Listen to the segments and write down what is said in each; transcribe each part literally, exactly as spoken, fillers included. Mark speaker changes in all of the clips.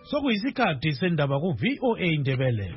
Speaker 1: Sokuyisikhathi sendaba ku V O A Indebele.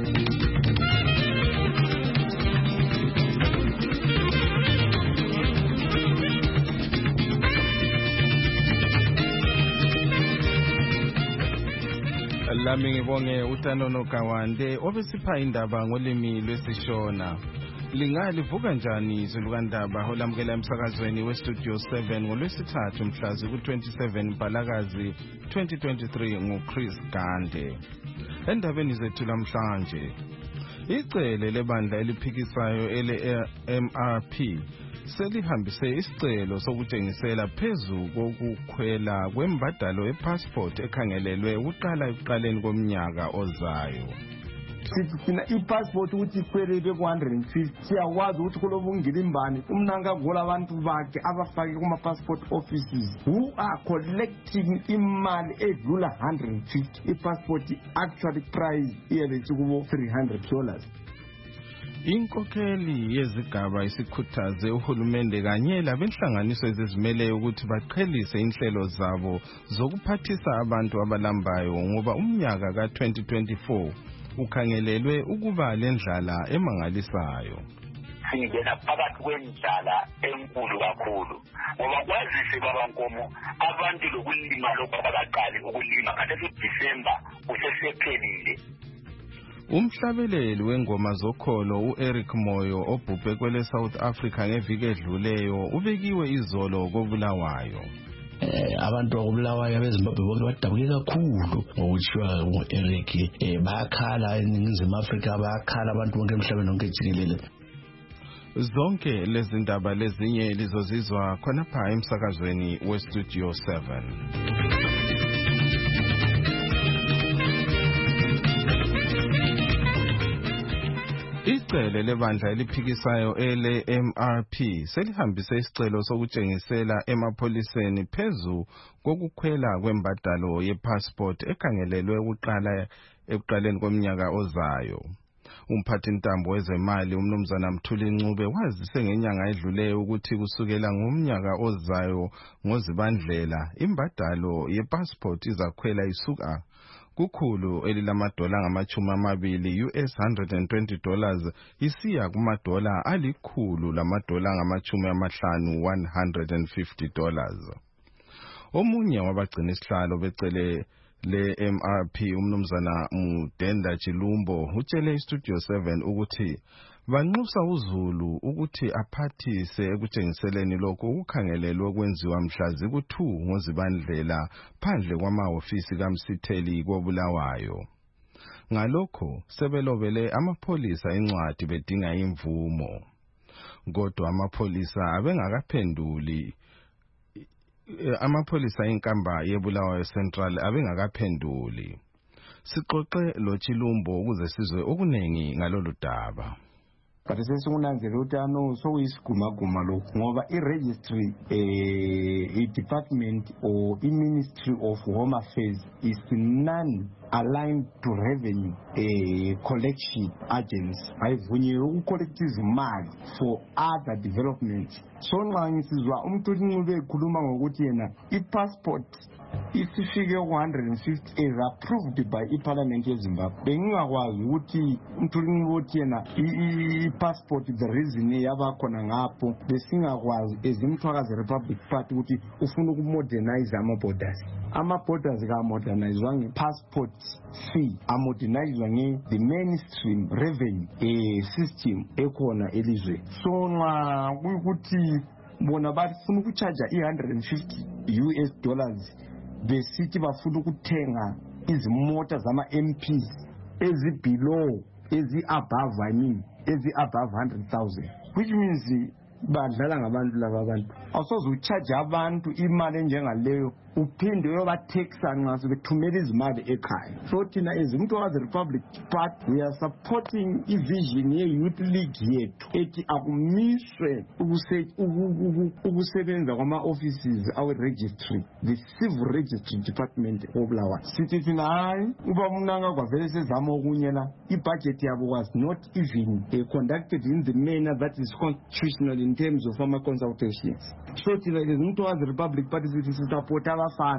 Speaker 2: Lami ngibonge uTanono Kawande obesipha indaba ngolimi lwesiShona. Lingalivuka njani izulukandaba olamukela emsakazweni weStudio seven ngolwesithathu mhlazi ku twenty-seven Mbalakazi twenty twenty-three nguChris Gande. Endabeni zethu namhlanje, icele lebandla eliphikisayo ele M R P selihambise isicelo sokutshengisela phezu kokukhwela kwembadalo epassport ekhangelelwe ukuqala ekuqaleni komnyaka ozayo.
Speaker 3: Sithina ipassport ukuthi ikhwelele ku one hundred fifty siyakwazi ukuthi kulobungila imbani umnanga gola abantu bakhe abafake kuma passport offices who are collecting imali edlula one hundred fifty. Ipassport actually price iyeletse kubo three hundred dollars.
Speaker 2: Inkokheli yezigaba isikhuthaze uhulumende kanye labenhlanganiso ezizimele ukuthi baqhelise inhlelo zabo zokuphathisa abantu abalambayo ngoba umnyaka ka twenty twenty-four ukhangelelwe ukuba lendlala emangalisayo.
Speaker 4: Singena phakathi kwendlala enkulu kakhulu ngoba kwazise babankomo abantu lokulima lokho abaqali ukulima kanti uDisemba usesephelile.
Speaker 2: Umhlabeleli wengoma zokholo uEric Moyo obhubhe kwele South Africa ngeviki edluleyo ubekiwe izolo koBulawayo.
Speaker 5: Eh abantu akubulawayo abezimbabwe bonke badabuke kakhulu ngokutshiwa uEric eh bayakhala eNingizimu Afrika bayakhala abantu bonke emhlabeni wonke jikelele.
Speaker 2: Zonke lezi ndaba lezinye lizozizwa khona pha emsakazweni weStudio seven. Icele lebandla eliphikisayo ele M R P selihambise isicelo sokutshengisela emapholiseni phezu kokukhwela kwembadalo yepassport ekhangelelwe ukuqala ekuqaleni komnyaka ozayo. Umphathi ntambo wezemali umnumzana Mthuli Ncube wazise ngenyanga edluleyo ukuthi kusukela ngomnyaka ozayo ngoZibandlela imbadalo yepassport izakhwela isuka kukhulu elilamadola ngamachumi amabili U S one hundred twenty dollars isiya kumadola alikhulu lamadola ngamachumi amahlanu one hundred fifty dollars. Omunye wabagcina isihlalo becele le M R P umnumzana Mudenda Chilumbo utshele iStudio seven ukuthi banxusa uZulu ukuthi aphathise ekutshengiseleni lokho ukukhangelelwe kwenziwa mhlazi ku two ngoZibandlela phandle kwamahofisi kaMsitheli koBulawayo. Ngalokho sebelobele amapholisa encwadi bedinga imvumo. Kodwa amapholisa abengakaphenduli amapholisa enkamba yeBulawayo Central abengakaphenduli. Sixoxe lo Chilumbo ukuze sizwe okunengi ngalolu daba.
Speaker 3: But sesungunanzela ukuthi ano sokuyisigumaguma lokho ngoba i-registry eh department or i-Ministry of Home Affairs is non-aligned to revenue eh collection agency. Ayivunyiwe ukucollect izimali for other development. So nxa ngisizwa uMthuli Ncube ekhuluma ngokuthi yena i-passport isifike one hundred fifty is approved by iParliament yeZimbabwe. Bengingakwazi ukuthi uMthuli Ncube uthi yena i-passport the reason yabakhona ngapho besingakwazi ezimthwakazi Republic Party ukuthi ufuna ukumodernize ama-borders. Ama-borders ka-modernizwa nge-passport fee amodernizwa nge-the mainstream revenue eh system ekhona elizwe. So nxa kuyikuthi bona bafuna ukucharge i-one hundred fifty U S dollars besithi bafuna ukuthenga izimota zama-M Ps ezi-below ezi-above I mean ezi-above one hundred thousand, which means badlala ngabantu laba abantu. Awusoze ucharge abantu imali enjengaleyo uphinde uyobathexa nxa sebethumela izimali ekhaya. So thina ezimthwakazi Republic Party we are supporting i-vision ye-Youth League yethu ethi akumiswe ukusebenza kwama-offices awe-registry, the civil registry department obulawayo. Sithi thina hayi uba mnanga kwavele sezama okunye la i-budget yabo was not even uh, conducted in the manner that is constitutional in terms of ama consultations. So thina ezimthwakazi Republic Party sithi support abafana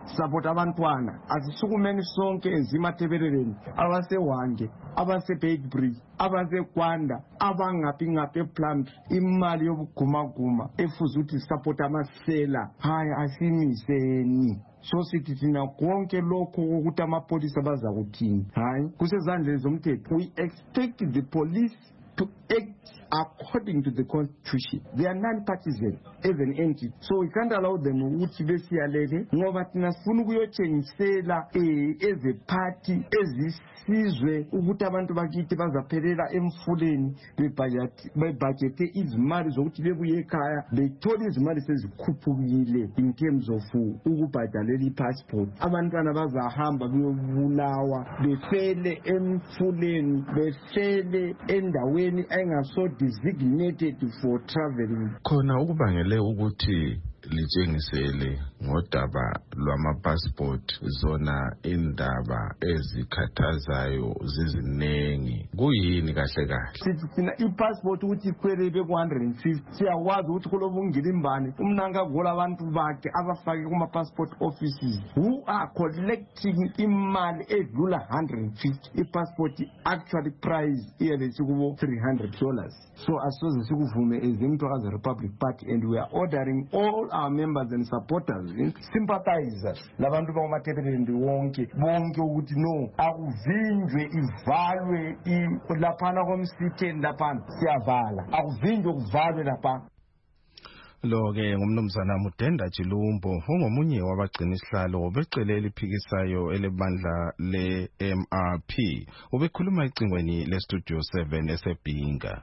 Speaker 3: support abantwana asisukumeni sonke ezimathebeleleni abasewange abase-Beitbridge abasekwanda abangaphi ngaphi eplant imali yobugumaguma efuze ukuthi support amasela hayi asimiseni so sithi thina konke lokho ukuthi amapholisa baza kuthini hayi kusezandleni zomthetho. We expect the police to act according to the constitution. They are non-partisan as an entity, so we can't allow them ukuthi besiyalele ngoba thina sifuna ukuyothengisela as a party ezisizwe ukuthi abantu bakithi bazaphelela emfuleni bebudgete izimali zokuthi bebuye ekhaya bethola izimali sezikhuphukile in terms of ukubhadalela i-passport. Abantwana bazahamba beyobulawa befele emfuleni befele endaweni engaso designated for traveling.
Speaker 2: Khona ukubangele ukuthi litshengisele ngodaba lwama-passport zona indaba ezikhathazayo zizinengi kuyini kahle kahle?
Speaker 3: Sithi thina i-passport ukuthi ikhwele ibe ku one hundred fifty siyakwazi ukuthi kulobungile imbane umnanga gola abantu bakhe abafake kuma-passport offices who are collecting imali edlula one hundred fifty. I-passport actually price iyelesi kubo three hundred dollars. So asoze sikuvume as iMthwakazi Republic Party, and we are ordering all our members and supporters and sympathizers labantu bakumathebeleni wonke bonke ukuthi no akuvinjwe ivalwe laphana komsitheni laphana siyavala akuvinjwe ukuvalwe lapha.
Speaker 2: Lo-ke ngumnumzana Mudenda Chilumbo ongomunye wabagcina isihlalo becele eliphikisayo elebandla le-M R P ubekhuluma ecingweni le-Studio seven esebhinga.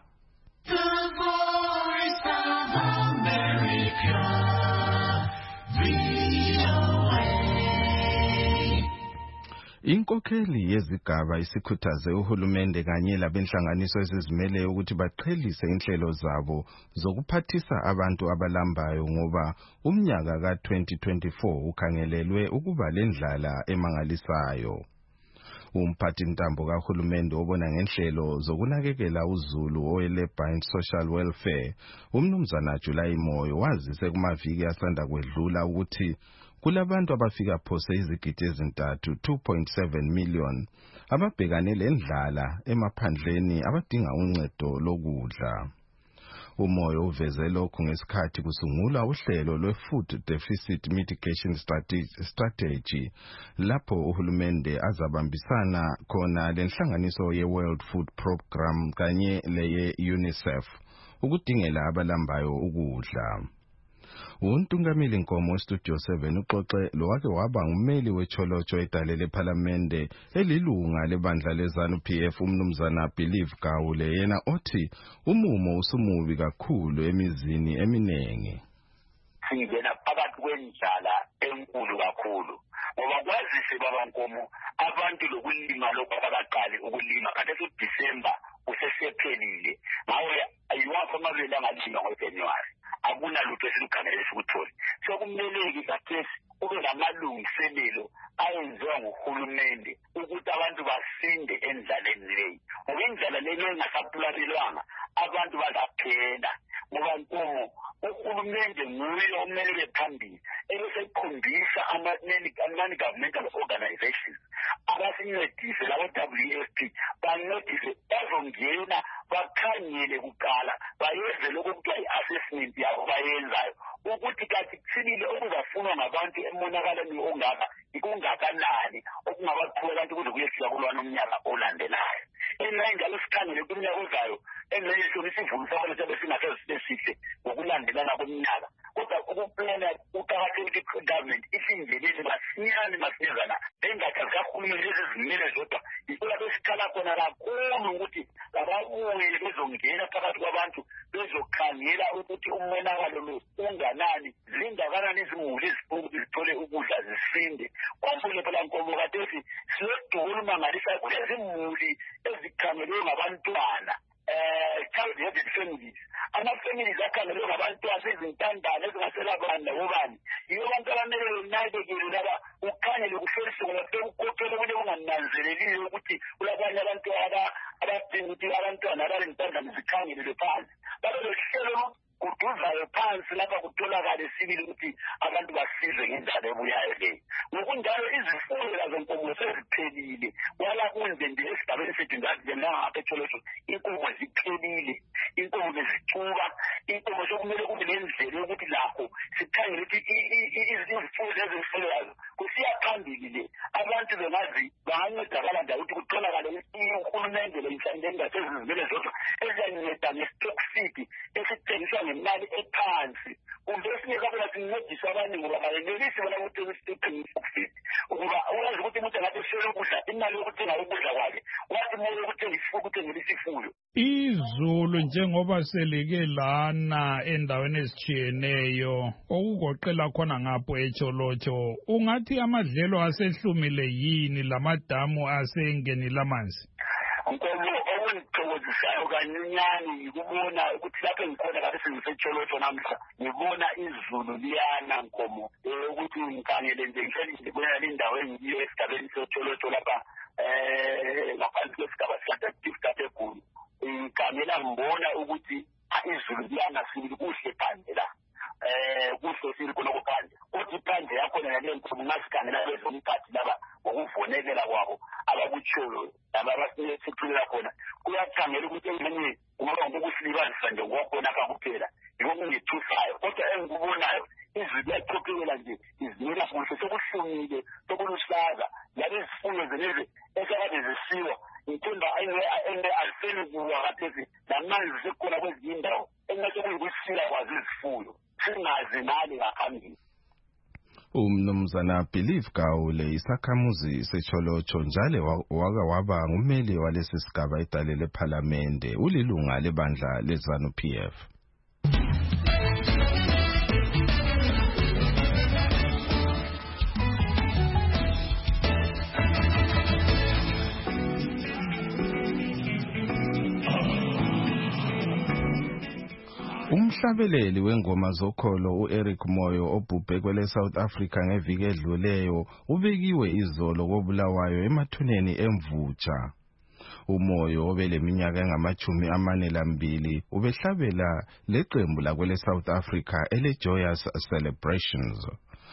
Speaker 2: Inkokheli yezigaba isikhuthaze uhulumende kanye labenhlanganiso ezizimele ukuthi baqhelise inhlelo zabo zokuphathisa abantu abalambayo ngoba umnyaka ka twenty twenty-four ukhangelelwe ukuba lendlala emangalisayo. Umphathi ntambo kahulumende obona ngenhlelo zokunakekela uzulu oweLabour and Social Welfare umnumzana July Moyo wazise kumaviki asanda kwedlula ukuthi kulabantu abafika phose izigidi ezintathu two point seven million ababhekane lendlala emaphandleni abadinga uncedo lokudla. Umoyo uveze lokhu ngesikhathi kusungulwa uhlelo lwe-Food Deficit Mitigation Strategy lapho uhulumende azabambisana khona lenhlanganiso ye-World Food Program kanye leye-UNICEF ukudingela abalambayo ukudla. Untungameli Nkomo Studio seven uxoxe lo wake waba ngumeli wecholocho edalele eParliamente elilunga lebandla leZANU P F umnumzana Believe Gawule yena othi umumo usumubi kakhulu emizini eminengi.
Speaker 4: Singena phakathi kwenjala enkulu kakhulu ngoba kwazise baba Nkomo abantu lokulima lokho abaqali ukulima kanti uDisemba usesephelile ngawe ayiwapha amabele angalima ngoJanuary akunalutho esilukhangelele sikuthole. So kumele kathesi ube namalungiselelo ayenziwa nguhulumende ukuthi abantu basinde endlaleni leyi ngoba indlela leyo engasaplanelwanga abantu bazaphela ngoba Nkomo uhulumende nguye omele phambili ebesekhombisa ama-non-governmental organizations abasincedise labo W F P bancedise bazongena bakhangele kuqala bayenze lokho kuthiwa i-assessment yabo bayenzayo ukuthi kathi kuthilile okuzafunwa ngabantu emonakaleni ongaka ikungakanani okungabaqhuba abantu kuze kuyefika kulwana umnyaka olandelayo. Engayi njalo sikhangele kunyaka ozayo engayi isivuno sakho sabe singasesihle ngokulandelana komnyaka kodwa ukuplana uqakathekile i-government isingenile masinyane masinyazana engathi kahulumeni ezizimele zodwa isola besikhala khona kakhulu ukuthi ababuye bezongena phakathi kwabantu bezokhangela ukuthi umonakalo lo unganani zingakanani izimuli ezifuna zithole ukudla zisinde. Kwamfule phela Nkomo kathesi siyodukhuluma ngalisa kulezi muli ezikhangelwe ngabantwana child headed families ama-families akhangelwe ngabantwana ezintandane ezingaselabana ngobani yibo abantu abamele benakekele laba ukhangele kuhloliswe ngoba sekukhokhela kule kungananzeleliyo ukuthi kulabanye abantu abadinga ukuthi abantwana abalentandane zikhangelelwe phansi babe lohlelo kuduzayo phansi lapha kutholakale sibili ukuthi abantu basizwe ngendaba ebuyayo le. Ngokunjalo izifuyo lazenkomo seziphelile wala kunde nje esigabeni sethu ndazi ngapha eTholotsho inkomo ziphelile, inkomo bezicuba, inkomo sokumele kube nendlela yokuthi lakho sikhangele ukuthi izifuyo lezifuyo kusiya phambili le. Abantu bengazi bangancedakala nje ukuthi kutholakale uhulumende leyinhlangano ngasezizimele zodwa eziyanceda nge-stock feed esithengiswa ngemali ephansi. Kumbe singekabona sincedisa abaningi ngoba bayenelisi bona ukuthi stock feed ukuba uyazi ukuthi umuntu angathi sele ukudla imali yokuthenga ukudla kwakhe wathi imali yokuthenga isifuyo ukuthengela isifuyo.
Speaker 1: Izulu njengoba selike lana endaweni ezitshiyeneyo okugoqela khona ngapho eTholotsho, ungathi amadlelo asehlumile yini lamadamu asengenile amanzi?
Speaker 4: Nkomo okungithokozisayo kancinyane yikubona ukuthi lapho ngikhona kade sengiseTholotsho namhla ngibona izulu liyana Nkomo ukuthi ngikhangele nje ngihleli ngibona indawo engiyo esigabeni seTholotsho lapha eh ngaphansi kwesigaba sika-active kaThekhulu. Ngikhangela ngibona ukuthi izulu liyana sibili kuhle phandle la. Eh kuhle sibili khona kuphandle uthi phandle yakhona nale Nkomo ngasikhangela lezomkhathi laba ngokuvonekela kwabo abakutshoyo laba abasithulela khona kuyakhangela ukuthi enye ngoba ngokusilibazisa nje ngokhona apha kuphela ngokungithusayo kodwa engikubonayo izulu liyaqoqekela nje izimela kuhle sokuhlumile sokuluhlaza labe izifuyo zeneze ekade zisiwa ngithemba ene-alfeni kuwa kathesi namanzi sekhona kwezinye indawo engase kuyikwisila kwazi izifuyo singazi nani ngaphambili.
Speaker 2: Umnumzana Believe Gawule isakhamuzi seTholotsho njalo waka waba ngumeli walesi sigaba idale lePhalamende ulilunga lebandla leZanu P F. Umhlabeleli wengoma zokholo uEric Moyo obhubhe kwele South Africa ngeviki edluleyo ubekiwe izolo koBulawayo emathuneni emvutsha. Umoyo obeleminyaka engamachumi amane lambili ubehlabela leqembu lakwele South Africa ele Joyous Celebrations.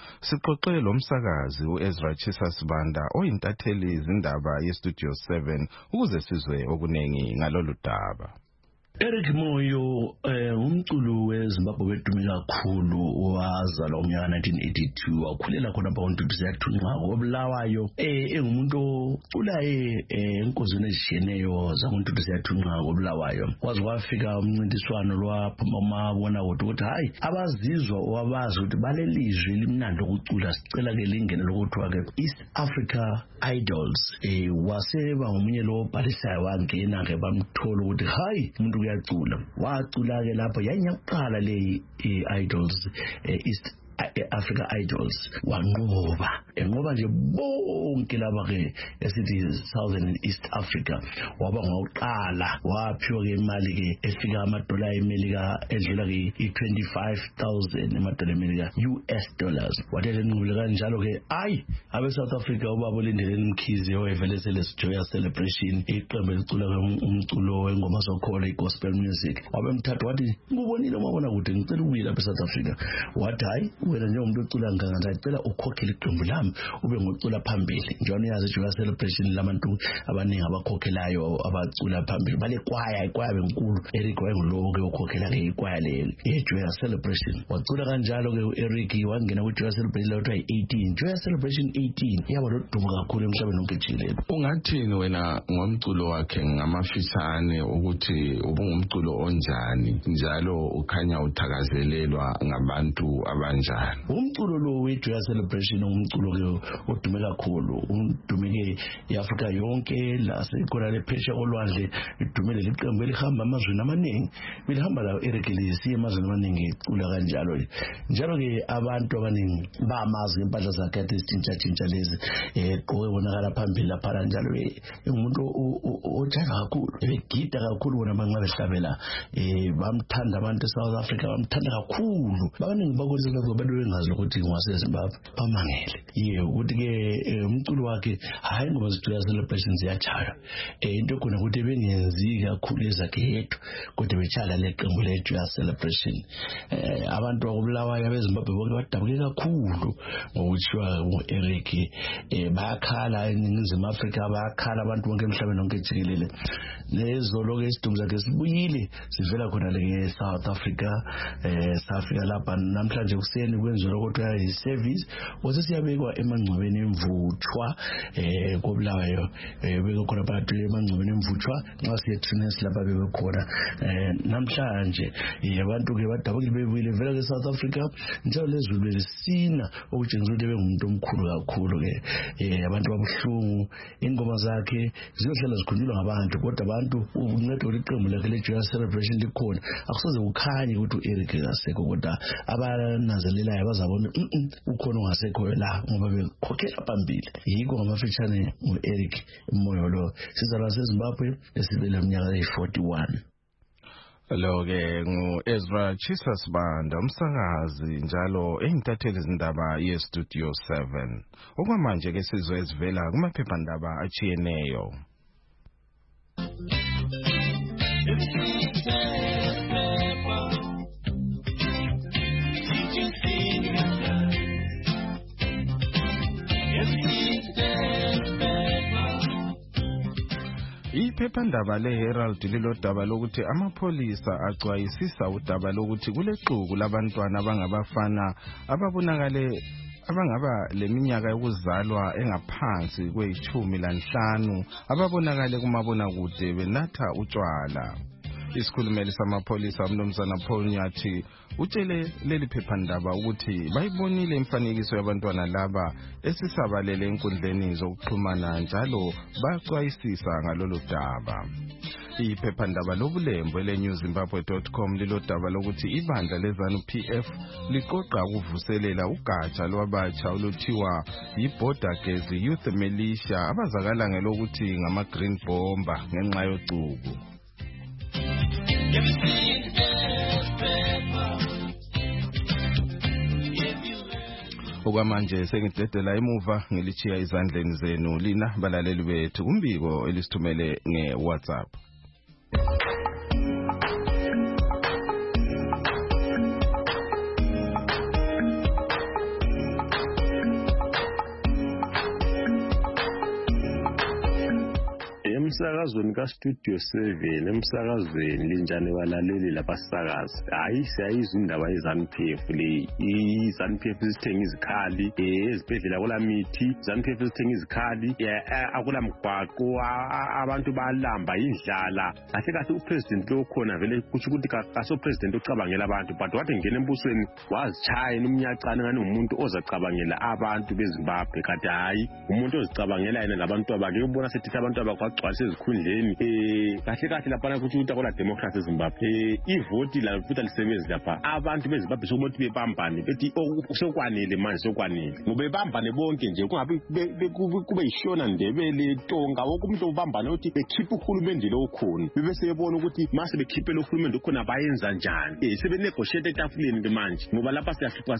Speaker 2: Sixoxe lo msakazi uEzra Chisasibanda oyintatheli izindaba yeStudio seven ukuze sizwe okunengi ngalolu daba.
Speaker 5: Eric Moyo umculo weZimbabwe wedume kakhulu wazalwa ngonyaka nineteen eighty-two wakhulela khona lapha uNtuthu yathunqa koBulawayo engumuntu ocula enkonzweni ezishiyeneyo zakuNtuthu yathunqa koBulawayo kwaze kwafika umncintiswano lwaphumabona ukuthi hayi abazizwa wabazi ukuthi balelizwe limnandi ukucula sicela ke lingene lokuthiwa ke East Africa Idols waseba ngomunye lo bhalisayo wangena ke bamthola ukuthi hayi umuntu uyacula wacula ke lapho yanyaqala le idols East Africa Idols wanqoba enqoba nje bonke laba ke esithi Southern East Africa waba ngoqala waphiwa ke imali ke efika amadola eMelika edlula ke twenty-five thousand amadola eMelika U S dollars wathele nqubule kanjalo ke ayi abe South Africa ubaba Lindeleni Mkhize oyevele sele Joyous Celebration iqembu elicula umculo wengoma zokholo igospel music wabe mthatha wathi ngubonile mabona kude ngicela ukubuya lapha South Africa wathi hayi wena njengomuntu ocula nganga ngicela ukhokhele iqembu lami ube ngocula phambili njalo yazi Joyous Celebration labantu abaningi abakhokhelayo abacula phambili bale kwaya ikwaya benkulu Eric wayengulowo ke ukhokhela ke ikwaya le Joyous Celebration wacula kanjalo ke Eric wangena ku Joyous Celebration lo eighteen Joyous Celebration eighteen yaba lodumo kakhulu emhlabeni wonke jikelele.
Speaker 2: Ungathini wena ngomculo wakhe ngamafishane ukuthi ubungumculo onjani njalo ukhanya uthakazelelwa ngabantu abanjani?
Speaker 5: Umculo lo weJoyous Celebration umculo ke odume kakhulu udume ke eAfrika yonke la sekhona lephesha olwandle idumele liqembu elihamba amazweni amaningi bilihamba la Eric lisi amazweni amaningi icula kanjalo njalo ke abantu abaningi bamazi impahla zakhe ezintsha tshintsha lezi egqoke bonakala phambili lapha njalo umuntu othanda kakhulu egida kakhulu bona manxa behlabela bamthanda abantu eSouth Africa bamthanda kakhulu abaningi bakwenza ngoba abantu bengazi ukuthi ngwaseZimbabwe bamangele ye ukuthi ke umculo wakhe hayi ngoba zithola celebrations ziyachaya into khona ukuthi bengenzi kakhulu ezakhe yedwa kodwa bechala leqembu lethu ya celebration abantu bakubulawayo abeZimbabwe bonke badabuke kakhulu ngokuthwa uEric bayakhala eNingizimu Afrika bayakhala abantu bonke emhlabeni wonke jikelele nezolo ke isidumbu zakhe sibuyile sivela khona le South Africa safika lapha namhlanje kuseni kwenziwa kodwa i-service wase siyabekwa emangcwabeni emvuthwa eh kobulawayo beke khona abantu emangcwabeni emvuthwa nxa siye Trinity lapha bebekhona namhlanje abantu ke badabukile bebuyile vela ke South Africa njalo lezulu lesina okutshengisa ukuthi bengumuntu omkhulu kakhulu ke eh abantu babuhlungu ingoma zakhe ziyohlala zikhunjulwa ngabantu kodwa abantu uncede iqembu lakhe le celebration likhona akusoze kukhanye ukuthi uEric akasekho kodwa abananzelelayo bazabona ukhona ongasekho la ngoba bekhokhela phambili yiko ngamafitshane uEric umoyo lo sizala seZimbabwe esibele iminyaka eyi-forty-one.
Speaker 2: Lo ke ngu-Ezra Chisasibanda umsakazi njalo engitathele izindaba ye-Studio seven. Okwamanje ke sizwe ezivela kumaphephandaba achiyeneyo. Iphephandaba leHerald lilodaba lokuthi amapholisa axwayisisa udaba lokuthi kulexuku labantwana abangabafana ababonakale abangaba leminyaka yokuzalwa engaphansi kweyishumi lanhlanu ababonakale kumabona kude benatha utshwala. Isikhulumeli samapholisa uMnumzana Paul Nyathi utshele leli phephandaba ukuthi bayibonile imfanekiso yabantwana laba esisabalele enkundleni zokuxhumana njalo baxwayisisa ngalolu daba. Iphephandaba lobulembu ele-new zimbabwe dot com lilodaba lokuthi ibandla leZANU P F liqoqa ukuvuselela ugatsha lwabatsha oluthiwa yiBorder Gezi Youth Militia abazakala ngelokuthi ngama-Green Bomber ngenxa yocuku. Okwamanje sengidedela emuva ngilichiya izandleni zenu lina balaleli bethu umbiko elisithumele nge-WhatsApp.
Speaker 6: Emsakazweni kaStudio seven emsakazweni linjani balaleli labasakazi hayi siyayizwa indaba yeZANU P F le iZANU P F isithenga izikhali ezibhedlela kula mithi iZANU P F isithenga izikhali akula mgwaqo abantu balamba indlala kahle kahle upresident lo khona vele kuthi ukuthi kaso president ocabangela abantu but wathi ngene embusweni wazichaya nomnyacane ngani umuntu ozacabangela abantu beZimbabwe kanti hayi umuntu ozicabangela yena labantu abake ubona sethi abantu abaqwaqwa sezikhundleni eh kahle kahle lapha ukuthi ukuthi akola democracy eZimbabwe eh ivoti la futhi lisebenzi lapha abantu beZimbabwe sokuthi bebambane bethi sekwanele manje sekwanele ngoba bebambane bonke nje kungabi kube yishona ndebele tonga wonke umuntu ubambane uthi bekhipha uhulumende lo khona bese bebona ukuthi mase bekhiphe lo hulumende khona bayenza njani eh sebe negotiate etafuleni manje ngoba lapha siyahlupha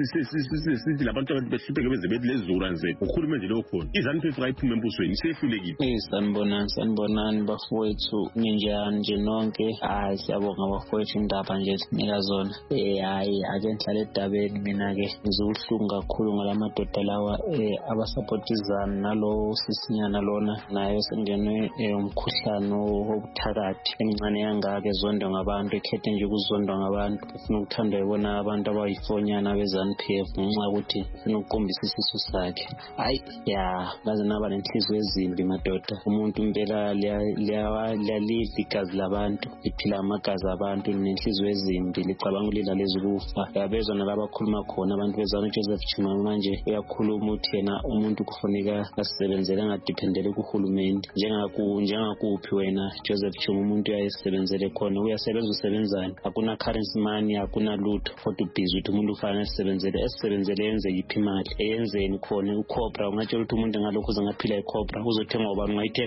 Speaker 6: sisi labantu behluphe beze bedlezura nje uhulumende lo khona iZANU P F ayiphume embusweni sehlulekile
Speaker 7: eh sanibonani sanibonani bafowethu ninjani nje nonke hayi siyabonga bafowethu indaba nje sinika zona eh hayi ake ngihlale edabeni mina ke ngizobuhlungu kakhulu ngalamadoda lawa eh abasupportizana nalo sisinyana lona nayo sengenwe umkhuhlane wobuthakathi emncane yangake zondo ngabantu ekhethe nje ukuzondwa ngabantu ufuna ukuthanda yibona abantu abayifonyana beZANU P F ngenxa ukuthi ufuna ukuqombisa isisu sakhe hayi ya ngaze naba nenhliziyo ezimbi madoda umuntu impela liyaliva igazi labantu liphila amagazi abantu nenhliziyo ezimbi licabanga ulila lezukufa yabezwa nalabakhuluma khona abantu beZANU Joseph Chimama manje uyakhuluma uthi yena umuntu kufuneka asebenzele angadependele kuhulumende njengaku njengakuphi wena Joseph Chimama umuntu uyasebenzele khona uyasebenza usebenzani akuna currency money akuna lutho kodwa ubhizi ukuthi umuntu ufana asebenzele esebenzele yenze yiphi imali eyenzeni khona uCobra ungatshela ukuthi umuntu ngalokho uzengaphila iCobra uzothenga ubani ungayithenga neleyo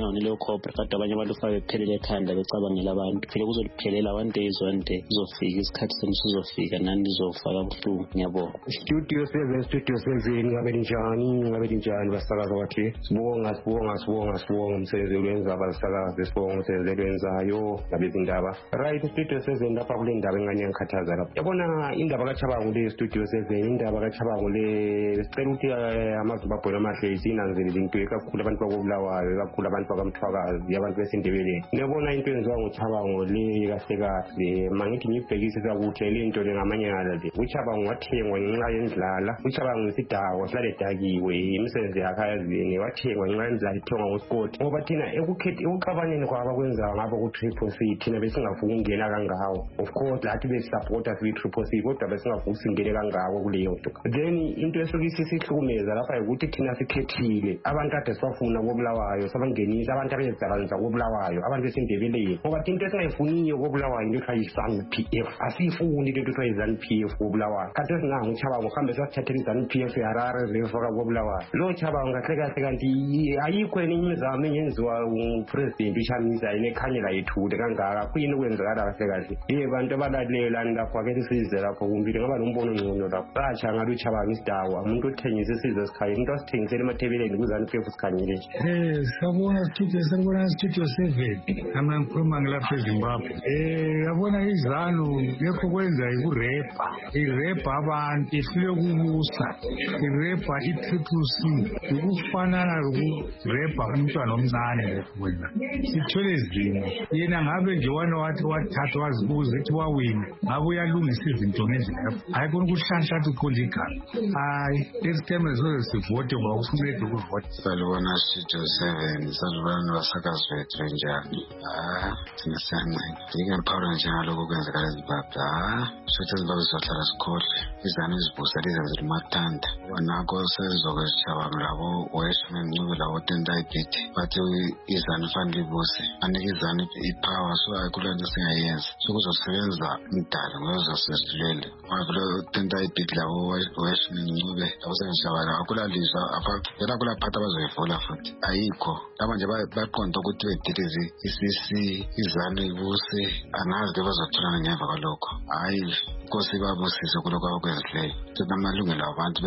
Speaker 7: cobra kade abanye abantu ufake bephelele ekhanda becabangela abantu phela kuzoliphelela one day is one day kuzofika isikhathi senu sizofika nani lizofaka ubuhlungu. Ngiyabonga.
Speaker 8: Studio seven Studio seven ngabe njani ngabe njani basakaza wathi sibonga sibonga sibonga sibonga umsebenzi wenza abasakaza sibonga umsebenzi wenzayo ngabe indaba right. Studio seven lapha kule ndaba engane yankhathaza lapha yabona indaba kaChabangu le Studio seven indaba kaChabangu le sicela ukuthi amaZimbabwe amahle isinanzelele into ekakhulu abantu bakobulawayo ekakhulu abantu bakamthwakazi abantu besindebeleni. Ngiyabona into enziwa ngoChabangu le kahle kahle mangithi ngibhekisisa ukuthi le into le ngamanyala le uChabangu wathengwa ngenxa yendlala uChabangu isidawo sihlale dakiwe imisebenzi yakhe ayazini wathengwa ngenxa yendlala ithengwa nguScott ngoba thina ekukhethi ukuxabaneni kwaba kwenza ngabo ku Triple C thina besingafuna ukungena kangawo of course lathi besupporta swi Triple C kodwa besingafuna usingene kangawo kuleyo nto. Then into esokisi sihlukumeza lapha ukuthi thina sikhethile abantu kade sifuna kobulawayo sabangenisa abantu abezabanza kobulawayo abantu besindebeleni ngoba into esingayifuniyo kobulawayo into ethi ZANU P F asifuni into ethi ZANU P F kobulawayo kade sinanga uChabangu khambe sasithathela ZANU P F eHarare lefaka kobulawayo lo Chabangu kahle kahle kanti ayikho enye imizamo enyenziwa upresident uShamisa inekhanyela yethude kangaka kuyini okwenzakala kahle kahle ye bantu abalalela lapho ake size lapho kumbili ngaba nombono ngcono lapho sacha ngabe uChabangu isidawa umuntu othengisa isizwe esikhaya umuntu osithengisela emathebeleni kuZANU P F sikhanyile nje.
Speaker 9: Eh sabona studio sabona Studio seven ama ngikhuluma ngilapha eZimbabwe. Eh yabona iZANU lekho kwenza ikurepa irepa abantu ifile kubusa irepa i-Triple C ukufanana lokurepa umntwana omncane wena sithole izinto yena ngabe nje wana wathi wathatha wazibuza ethi wawina ngabe uyalungisa izinto ngendlela hayi kona ukuhlanhla political hayi esiteme zoze sivote ngoba usulethe ukuvota.
Speaker 10: Salubona Studio seven salubona basakazi bethu njani ah thina siyancela ngiyemphawula njalo okwenzakala eZimbabwe ah sothi eZimbabwe sizohlala sikhohle izanu izibusa lezi zimathanda wanako sezokweshabangu labo weshona ncube labo tendayibiti bathi izanu fanele ibuse anike izanu ipower so akulento singayenza sokuzosebenza umdala ngozosesihlele akulo tendayibiti labo weshona ncube labo sengishabana akulaliswa apha yena kulaphatha bazoyivola futhi ayikho laba nje baqonda ukuthi bedilize isisi izanu ibuse angazi bazotholana ngemva kwalokho hayi Kosi babusise kuloko akwenzileyo senamalungelo abantu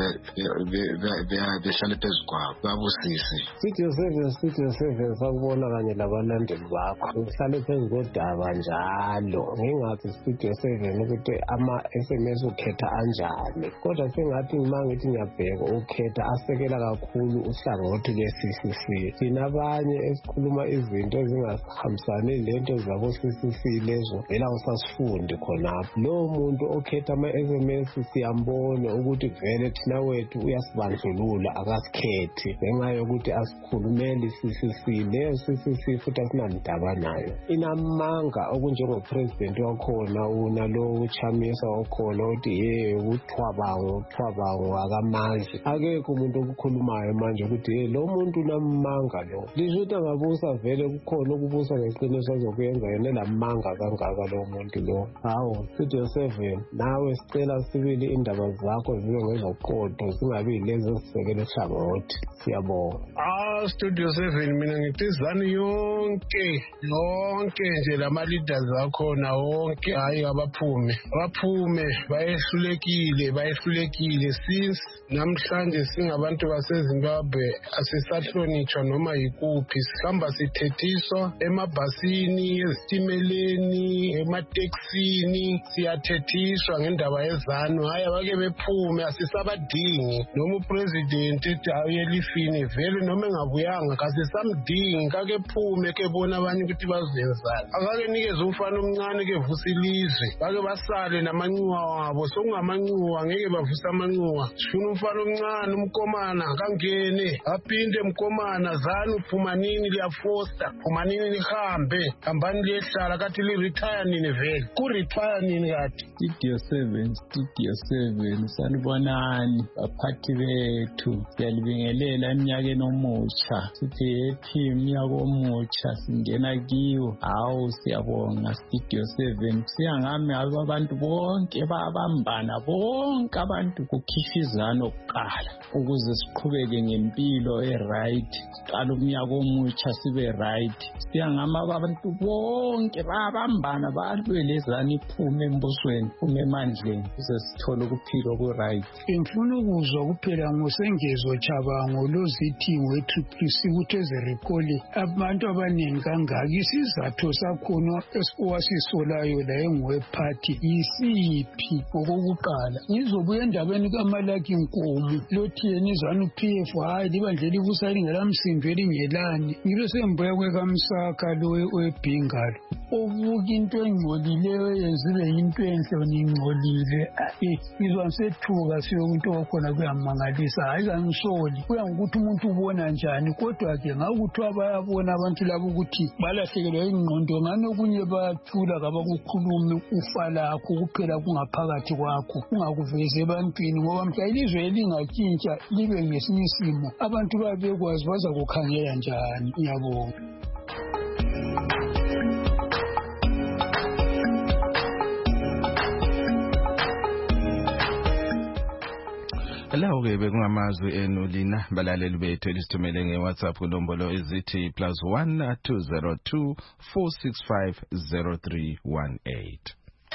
Speaker 10: behlale phezu kwabo babusise.
Speaker 11: Studio seven Studio seven sakubona kanye labalandeli bakho uhlale phezu kodaba njalo ngingathi Studio seven ukuthi ama-S M S ukhetha anjani kodwa sengathi ngima ngithi ngiyabheka ukhetha asekela kakhulu uhlangothi le-C C C thina abanye esikhuluma izinto ezingahambisani lento zabo-C C C lezo vela usasifundi khonapho lowo muntu okhetha ama-S M S siyambona ukuthi vele thina wethu uyasibandlulula akasikhethi ngenxa yokuthi asikhulumeli i-C C C leyo C C C futhi asinandaba nayo inamanga okunjengopresident wakhona unalo uChamisa wakhona uthi ye uthwabangu uthwabangu akamanje akekho umuntu okukhulumayo manje ukuthi ye lo muntu unamanga lo lisho ukuthi angabusa vele kukhona ukubusa ngeqiniso azokuyenza yena lamanga kangaka lo muntu lo hawo Studio seven nawe sicela sibili indaba zakho zibe ngezoqotho singabi yilezi esisekele hlangothi siyabonga.
Speaker 12: Ah Studio seven mina ngithi izanu yonke yonke nje lama leaders akhona wonke hayi abaphume abaphume bayehlulekile bayehlulekile since namhlanje singabantu baseZimbabwe asisahlonitshwa noma yikuphi sihamba sithethiswa emabhasini ezitimeleni emateksini siyathethiswa ngendaba yezanu hayi abake bephume asisabadingi noma upresident ethi ayelifini vele noma engabuyanga kasisamdingi kake phume ke bona abanye ukuthi bazenzana akake nikeze umfana omncane ke vusa ilizwe bake basale namancuwa wabo sokungamancuwa ngeke bavusa amancuwa sifuna umfana omncane umkomana kangene aphinde umkomana zanu phuma nini liyafosta phuma nini lihambe hambani liyehlala kathi li retire nini vele ku retire nini kathi
Speaker 13: Studio seven, Studio seven, sanibonani baphathi bethu. Siyalibingelela eminyakeni omutsha. Sithi happy umnyaka omutsha singena kiwo. Hawu siyabonga Studio seven. Siyangami abantu bonke babambana bonke abantu kukhishizana okuqala ukuze siqhubeke ngempilo e-right. Siqala umnyaka omutsha sibe right. Siyangama abantu bonke babambana balwelezana iphume embusweni, iphume emandleni ukuze sithole ukuphila oku-right.
Speaker 14: Ngifuna ukuzwa kuphela ngosengezo Chabango lozithingo e-Triple C ukuthi ezerikole abantu abaningi kangaka. Isizathu sakhona esiwasisolayo la enguwe-party yisiphi okokuqala? Ngizobuya endabeni kaMalaki Nkomo lothi yena izanu-P F hayi libandla libusa lingelamsindo elingelani. Ngibe sembuya kwekamsaka lo webhingalo obuka into engcolileyo yenzile into enhle ningcolile. Ngizwa ngisethuka siyokunto okhona kuyamangalisa. Hayi kangisoli kuya ngokuthi umuntu ubona njani, kodwa-ke ngakuthi abayabona abantu labo ukuthi balahlekelwa ingqondo ngani okunye bayathula kabakukhulume ufa lakho kuphela kungaphakathi kwakho ungakuveze ebantwini, ngoba mhla ilizwe elingatshintsha libe ngesinye isimo abantu babekwazi baza kukhangela njani. Ngiyabonga.
Speaker 2: Lawo-ke bekungamazwi enu lina balaleli bethu elisithumele nge-WhatsApp kunombolo ezithi plus one two zero two four six five zero three one eight.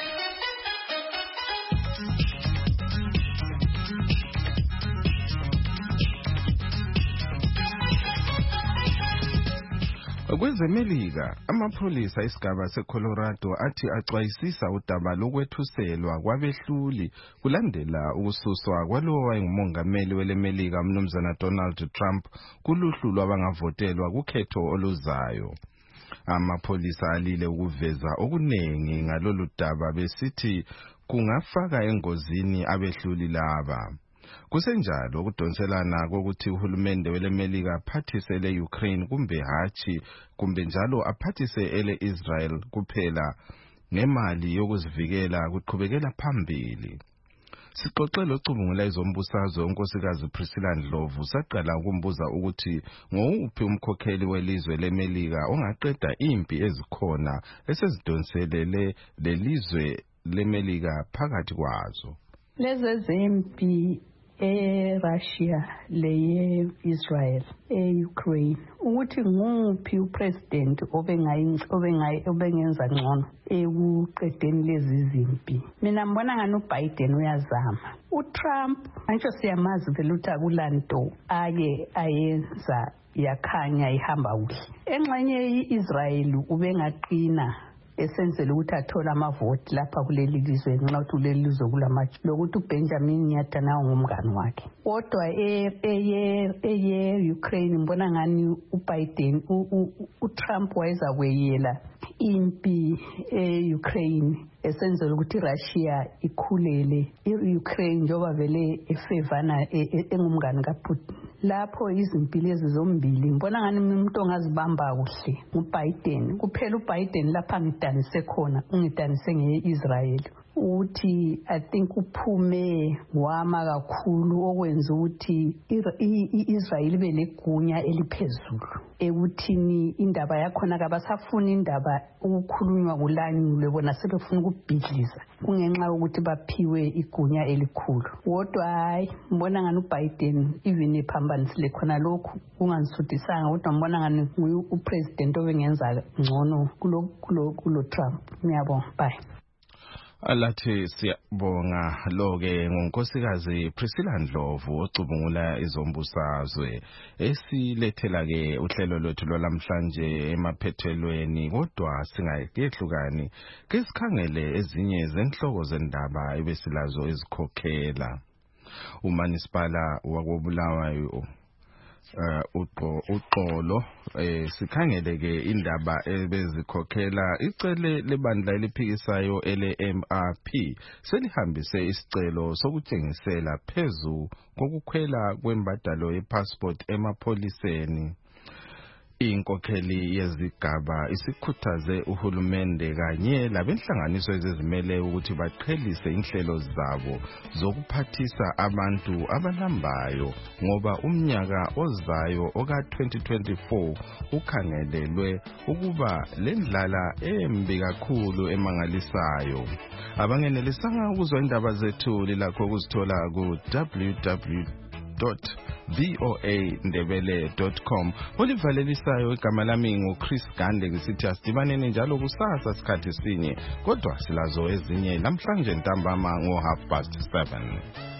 Speaker 2: Kwezemelika amapholisa esigaba seColorado athi axwayisisa udaba lokwethuselwa kwabehluli kulandela ukususwa kwalowo wayengumongameli welemelika umnumzana Donald Trump kuluhlu lwabangavotelwa kukhetho oluzayo. Amapholisa alile ukuveza okunengi ngalolu daba besithi kungafaka engozini abehluli laba. Kusenjalo ukudonselana kokuthi uhulumende welemelika aphathise le-Ukraine kumbe hatshi kumbe njalo aphathise ele-Israel kuphela ngemali yokuzivikela kuqhubekela phambili. Sixoxele ocubungula izombusazwe unkosikazi Priscilla Ndlovu saqala ukumbuza ukuthi ngowuphi umkhokheli welizwe lemelika ongaqeda impi ezikhona esezidonselele lelizwe lemelika phakathi kwazo.
Speaker 15: Lezi zimpi e-Russia leye Israel e-Ukraine ukuthi nguphi upresident obengenza ngcono ekuqedeni lezi zimpi. Mina ngibona ngani uBiden uyazama. uTrump angisho siyamazi vele ukuthi akulanto ake ayenza yakhanya ihamba kuhle. Engxenye i-Israel ubengaqina esenzele ukuthi athola amavoti lapha kuleli lizwe nxa ukuthi kuleli lizwe kulamatshe lokuthi uBenjamin Netanyahu ngumngani wakhe. Kodwa eye eye Ukraine mbona ngani uBiden uTrump wayeza kweyela impi e-Ukraine esenzele ukuthi iRussia ikhulele i-Ukraine njoba vele efavana engumngani kaPutin. Lapho izimpilo ezizombili ngibona ngani umuntu ongazibamba kuhle uBiden. Kuphela uBiden lapha ngidanise khona ungidanise ngeIsrael uthi I think uphume wama kakhulu okwenza ukuthi iIsrael ibe negunya eliphezulu ekuthini indaba yakhona kabasafuni indaba ukukhulunywa kulanyulwe bona sebefuna ukubhidliza kungenxa ukuthi baphiwe igunya elikhulu. Kodwa hayi mbona ngani uBiden even ephambanisile khona lokhu kunganisuthisanga kodwa mbona ngani upresident obengenza ngcono kulo kulo kulo Trump. Ngiyabonga. Bye.
Speaker 2: Alathi siyabonga lo-ke ngunkosikazi Priscilla Ndlovu ocubungula izombusazwe esilethela-ke uhlelo lwethu lwalamhlanje emaphethelweni, kodwa singayehlukani ke sikhangele ezinye zenhloko zendaba ebesilazo ezikhokhela. Umanisipala wakobulawayo Uh, uqo uqolo eh sikhangele ke indaba ebezikhokhela icele lebandla eliphikisayo ele M R P selihambise isicelo sokutshengisela phezu kokukhwela kwembadalo yepassport emapholiseni. Inkokheli yezigaba isikhuthaze uhulumende kanye labenhlanganiso ezizimele ukuthi baqhelise inhlelo zabo zokuphathisa abantu abalambayo ngoba umnyaka ozayo oka twenty twenty-four ukhangelelwe ukuba lendlala embi kakhulu emangalisayo. Abangenelisanga ukuzwa indaba zethu lilakho ukuzithola ku w w w dot voa ndebele dot com. Olivalelisayo igama lami nguChris Gande ngisithi asidibaneni njalo kusasa sikhathi sinye kodwa silazo ezinye namhlanje ntambama ngo half past seven.